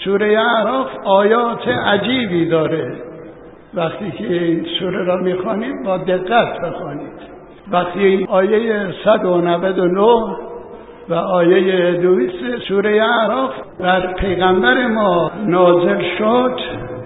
سوره اعراف آیات عجیبی داره. وقتی که این سوره را میخوانید با دقت بخوانید. وقتی آیه 199 و آیه 200 سوره اعراف بر پیغمبر ما نازل شد،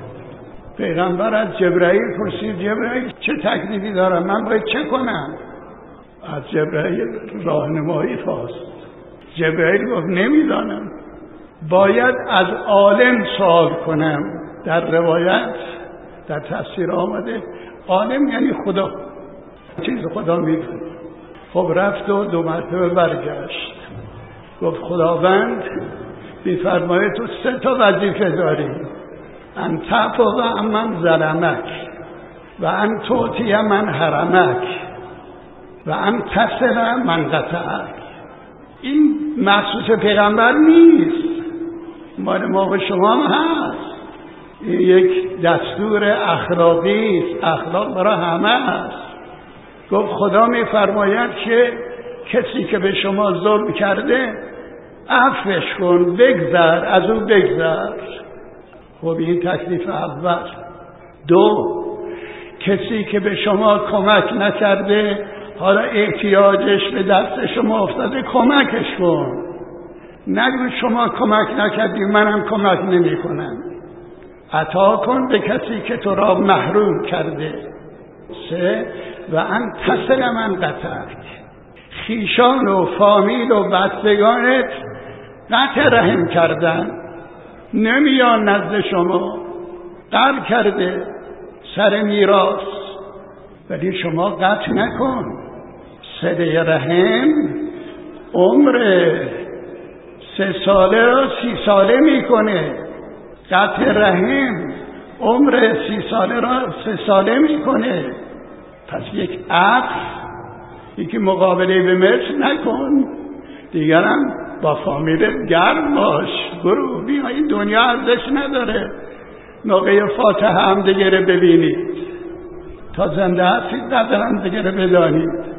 پیغمبر از جبرائیل پرسید جبرائیل چه تکلیفی دارم، من باید چه کنم؟ از جبرائیل راهنمایی خواست. جبرائیل گفت نمیدانم، باید از عالم سوال کنم. در روایت در تفسیر آمده عالم یعنی خدا، چیز خدا میدونه. خب رفت و 2 مرتبه برگشت، گفت خداوند میفرماید تو 3 وظیفه داری: ان تعفو عن من ظلمک و ان تعطی من حرمک و ان تصل من قطعک. این مخصوص پیغمبر نیست، مال ما و شما هم هست. این یک دستور اخلاقی است، اخلاق برای همه است. گفت خدا میفرماید که کسی که به شما ظلم کرده عفوش کن، بگذر، از او بگذر. خب این تکلیف اول. 2 کسی که به شما کمک نکرده، حالا احتیاجش به دست شما افتاده، کمکش کن. نگو شما کمک نکردی منم کمک نمی کنم. عطا کن به کسی که تو را محروم کرده. 3 و ان تصل من قطعک، خیشان و فامیل و بستگانت قطع رحم کردن، نمیان نزد شما، قطع کرده سر میراث، ولی شما قطع نکن. صله رحم عمر 3 ساله را 30 ساله میکنه، قطع رحم عمر 30 ساله را 3 ساله میکنه. پس یک عفو، یکی مقابله به مثل نکن، دیگرم با فامیلت گرم باش، برو بیا، این دنیا ارزش نداره موقع فاتحه هم دیگه رو ببینید، تا زنده هستید قدر هم دیگه رو بدانید.